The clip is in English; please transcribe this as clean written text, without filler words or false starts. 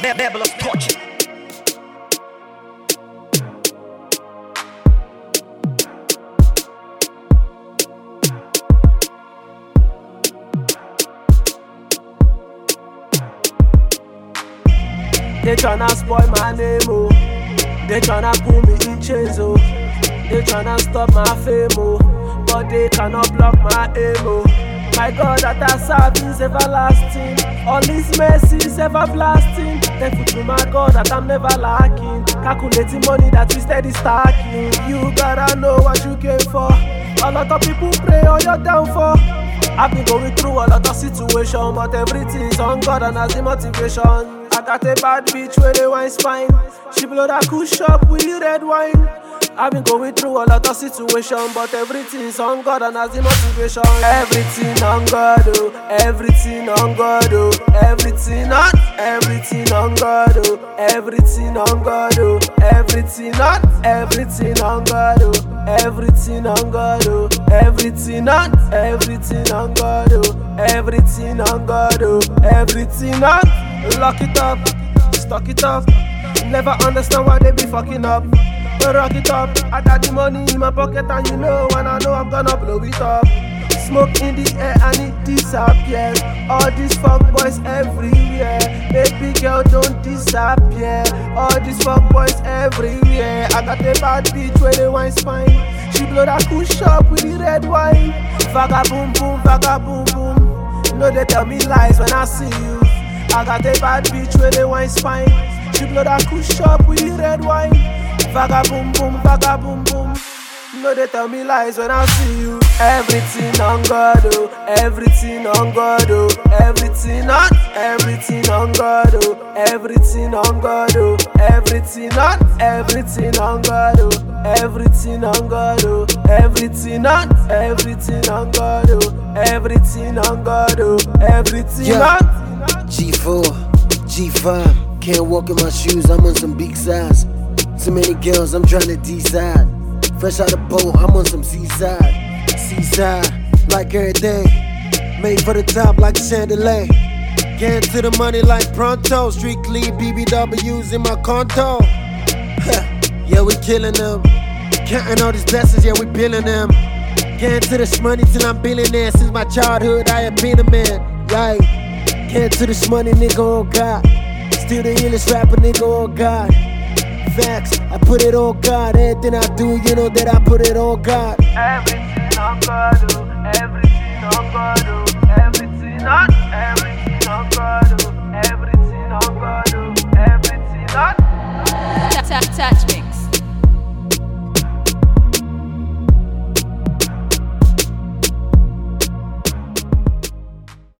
nebulous torture. They tryna spoil my name, oh. They tryna put me in chains, oh. They tryna stop my fame, oh. But they cannot block my aim, oh. My God that I serve is everlasting. All His mercy is everlasting. Thankful to my God that I'm never lacking. Calculating money that we steady stacking. You gotta know what you came for. A lot of people pray on your downfall. I've been going through a lot of situations, but everything's on God and has the motivation. I got a bad bitch where they wine spine. She blow that cool shop with red wine. I've been going through a lot of situations, but everything's on God and has the motivation. Everything on God, oh. Everything on God, oh. Everything on God, oh. Everything on God, oh. Everything on God, oh. Everything on God, oh. Everything on God, oh. Everything on God, oh. Everything on. Lock it up, stock it up. Never understand why they be fucking up. Rock it up, I got the money in my pocket and you know when I know I'm gonna blow it up. Smoke in the air and it disappears. All these fuck boys everywhere. Baby girl don't disappear. All these fuck boys everywhere. I got a bad bitch where they wine spine. She blow that cool shop with the red wine. Vaga boom boom, vaga boom boom. No they tell me lies when I see you. I got a bad bitch where they wine spine. She blow that cool shop with the red wine. Vaga boom boom, vaga boom boom. No they tell me lies when I see you. Everything on God, oh. Everything on God, oh. Everything on God, oh. Everything on God, oh. Everything on God, oh. Everything on God, oh. Everything on God, oh. Everything on God, oh. Everything on. G4, G5, can't walk in my shoes, I'm on some big size. Too many girls, I'm trying to decide. Fresh out the boat, I'm on some seaside. Seaside, like every day. Made for the top like a chandelier. Getting to the money like pronto. Strictly BBWs in my conto. Yeah, we killing them. Counting all these blessings, yeah, we billing them. Getting to this money till I'm billionaire. Since my childhood, I have been a man. Right. Getting to this money, nigga, oh God. Still the illest rapper, nigga, oh God. Facts, I put it on God. Everything I do, you know that I put it on God. Everything on God, oh. Everything on God, oh. Everything on God, oh. Everything on God, oh. Everything on. Touch me.